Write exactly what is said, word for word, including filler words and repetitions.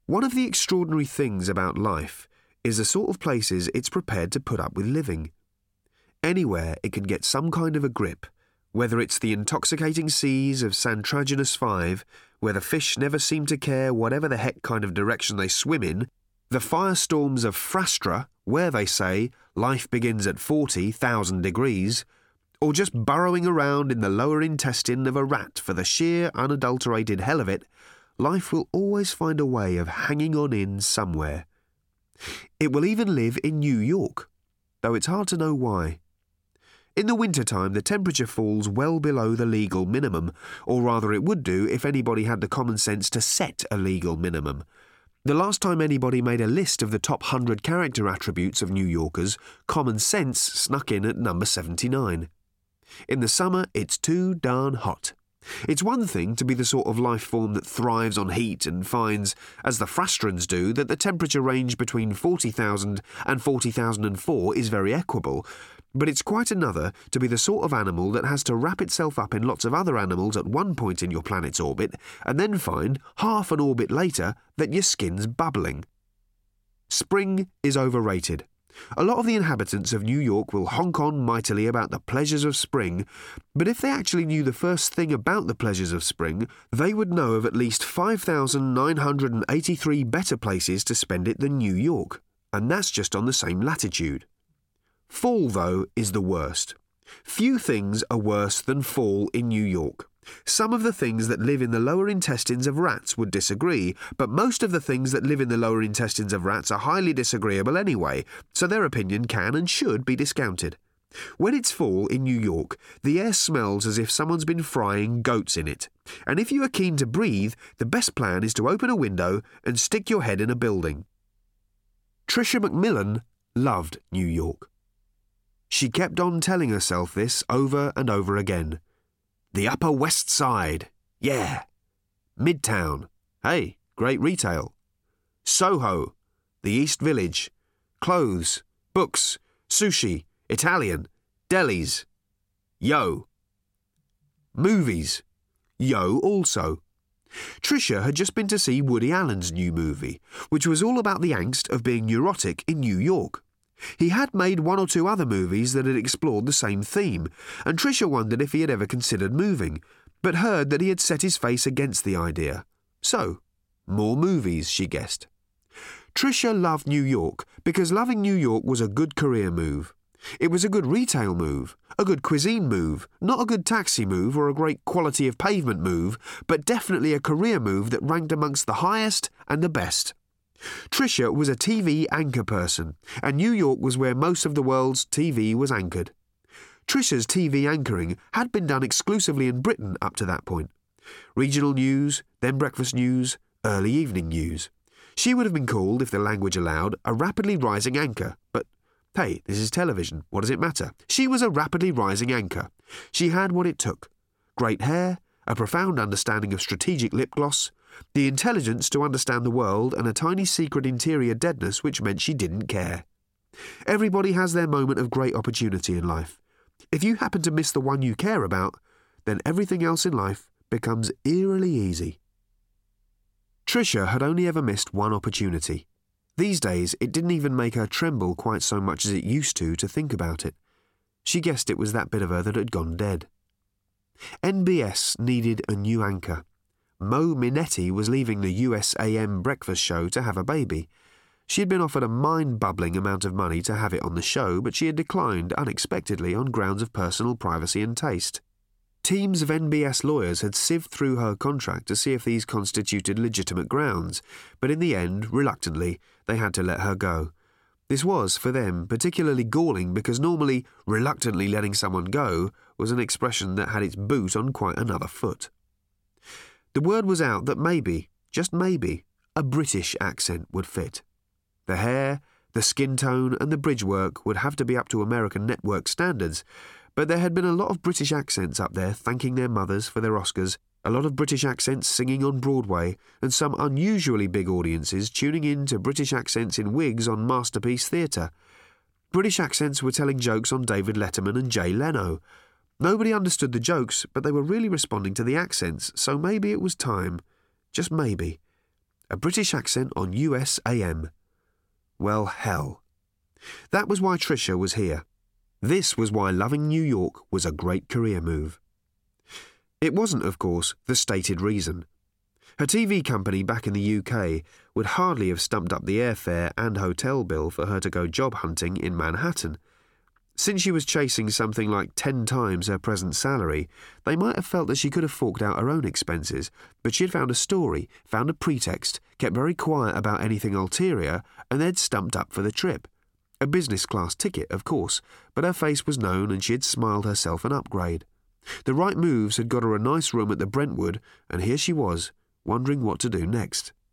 One of the extraordinary things about life is the sort of places it's prepared to put up with living. Anywhere it can get some kind of a grip, whether it's the intoxicating seas of Santraginus Five, where the fish never seem to care whatever the heck kind of direction they swim in, the firestorms of Frastra, where they say life begins at forty thousand degrees, or just burrowing around in the lower intestine of a rat for the sheer unadulterated hell of it, life will always find a way of hanging on in somewhere. It will even live in New York, though it's hard to know why. In the wintertime, the temperature falls well below the legal minimum, or rather it would do if anybody had the common sense to set a legal minimum. The last time anybody made a list of the top one hundred character attributes of New Yorkers, common sense snuck in at number seventy-nine. In the summer, it's too darn hot. It's one thing to be the sort of life form that thrives on heat and finds, as the Frastrans do, that the temperature range between forty thousand and forty thousand four is very equable, but it's quite another to be the sort of animal that has to wrap itself up in lots of other animals at one point in your planet's orbit and then find, half an orbit later, that your skin's bubbling. Spring is overrated. A lot of the inhabitants of New York will honk on mightily about the pleasures of spring, but if they actually knew the first thing about the pleasures of spring, they would know of at least five thousand nine hundred eighty-three better places to spend it than New York, and that's just on the same latitude. Fall, though, is the worst. Few things are worse than fall in New York. Some of the things that live in the lower intestines of rats would disagree, but most of the things that live in the lower intestines of rats are highly disagreeable anyway, so their opinion can and should be discounted. When it's fall in New York, the air smells as if someone's been frying goats in it, and if you are keen to breathe, the best plan is to open a window and stick your head in a building. Tricia McMillan loved New York. She kept on telling herself this over and over again. The Upper West Side, yeah. Midtown, hey, great retail. Soho, the East Village. Clothes, books, sushi, Italian, delis. Yo. Movies. Yo also. Tricia had just been to see Woody Allen's new movie, which was all about the angst of being neurotic in New York. He had made one or two other movies that had explored the same theme, and Tricia wondered if he had ever considered moving, but heard that he had set his face against the idea. So, more movies, she guessed. Tricia loved New York because loving New York was a good career move. It was a good retail move, a good cuisine move, not a good taxi move or a great quality of pavement move, but definitely a career move that ranked amongst the highest and the best. Tricia was a T V anchor person, and New York was where most of the world's T V was anchored. Tricia's T V anchoring had been done exclusively in Britain up to that point. Regional news, then breakfast news, early evening news. She would have been called, if the language allowed, a rapidly rising anchor, but hey, this is television, what does it matter? She was a rapidly rising anchor. She had what it took. Great hair, a profound understanding of strategic lip gloss, the intelligence to understand the world, and a tiny secret interior deadness which meant she didn't care. Everybody has their moment of great opportunity in life. If you happen to miss the one you care about, then everything else in life becomes eerily easy. Tricia had only ever missed one opportunity. These days, it didn't even make her tremble quite so much as it used to to think about it. She guessed it was that bit of her that had gone dead. N B S needed a new anchor. Mo Minetti was leaving the U S A M breakfast show to have a baby. She had been offered a mind-bubbling amount of money to have it on the show, but she had declined unexpectedly on grounds of personal privacy and taste. Teams of N B S lawyers had sieved through her contract to see if these constituted legitimate grounds, but in the end, reluctantly, they had to let her go. This was, for them, particularly galling because normally reluctantly letting someone go was an expression that had its boot on quite another foot. The word was out that maybe, just maybe, a British accent would fit. The hair, the skin tone and the bridge work would have to be up to American network standards, but there had been a lot of British accents up there thanking their mothers for their Oscars, a lot of British accents singing on Broadway, and some unusually big audiences tuning in to British accents in wigs on Masterpiece Theatre. British accents were telling jokes on David Letterman and Jay Leno. Nobody understood the jokes, but they were really responding to the accents, so maybe it was time, just maybe, A British accent on U S A M. Well, hell. That was why Tricia was here. This was why loving New York was a great career move. It wasn't, of course, the stated reason. Her T V company back in the U K would hardly have stumped up the airfare and hotel bill for her to go job hunting in Manhattan. Since she was chasing something like ten times her present salary, they might have felt that she could have forked out her own expenses, but she had found a story, found a pretext, kept very quiet about anything ulterior, and they'd stumped up for the trip. A business-class ticket, of course, but her face was known and she had smiled herself an upgrade. The right moves had got her a nice room at the Brentwood, and here she was, wondering what to do next.